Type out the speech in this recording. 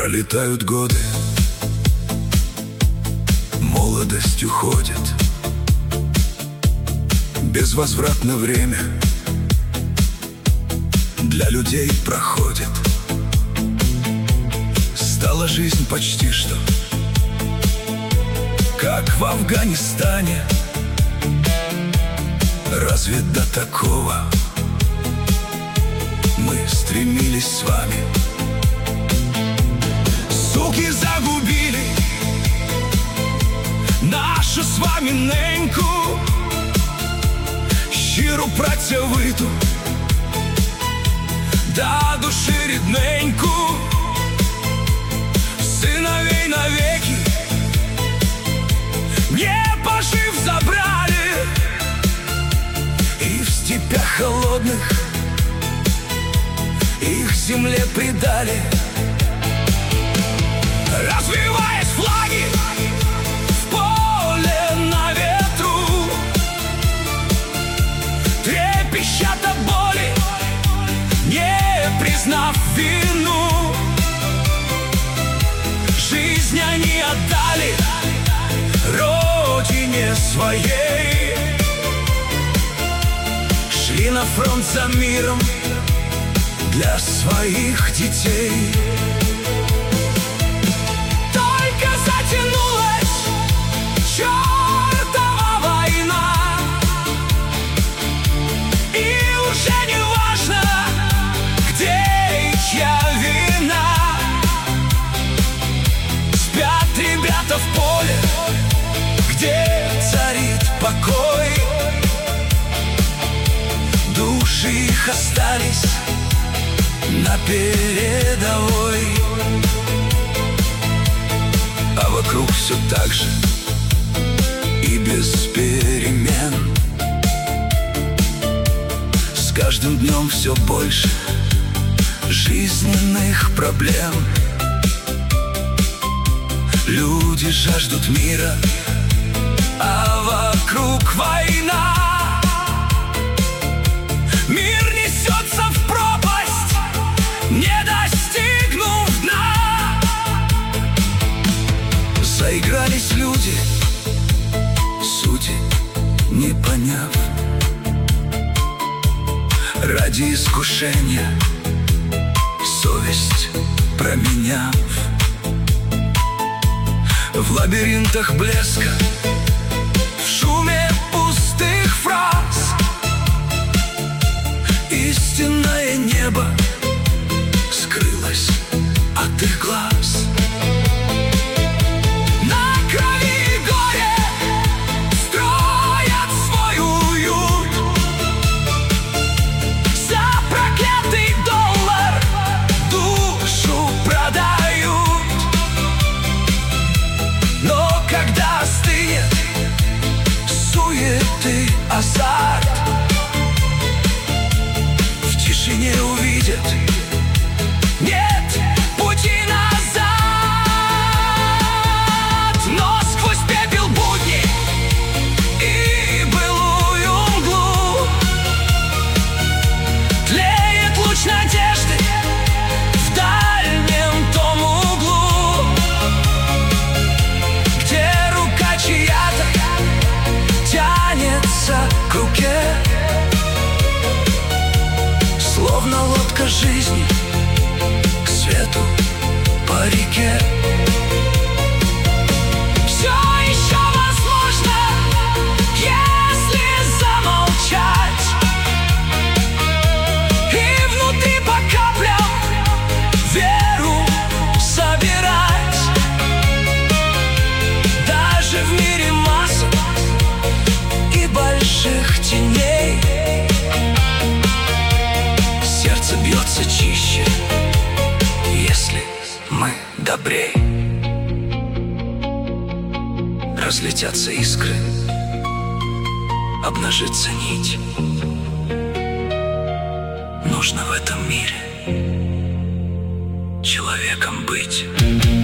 Пролетают годы, молодость уходит, безвозвратно время для людей проходит. Стала жизнь почти что как в Афганистане. Разве до такого мы стремились с вами? Суки загубили нашу з вами неньку, щиру працьовиту, до душі рідненьку, сыновей навеки не пожив забрали, и в степях холодных их земле предали. Развиваясь флаги в поле на ветру, трепещат от боли, не признав вину. Жизнь они отдали родине своей, шли на фронт за миром для своих детей. Только затянулась чертова война, и уже не важно, где и чья вина. Спят ребята в поле, где царит покой, души их остались на передовой. А вокруг все так же и без перемен. С каждым днем все больше жизненных проблем. Люди жаждут мира, а вокруг война. Мир несется в пропасть, не достигнув дна. Заигрались люди, сути не поняв, ради искушения совесть променяв. В лабиринтах блеска, в шуме пустых фраз, истинное небо скрылось от их глаз. На крови и горе строят свой уют, за проклятый доллар душу продают. Но когда остынет суеты, азарт, в тишине увидят, нет пути назад. Но сквозь пепел будни и былую мглу тлеет луч надежды в дальнем том углу, где рука чья-то тянется к руке, словно лодка жизни к свету по реке. Все еще возможно, если замолчать и внутри по каплям веру собирать. Даже в мире масок и больших теней сердце бьется чище, если мы добрей. Разлетятся искры, обнажится нить. Нужно в этом мире человеком быть.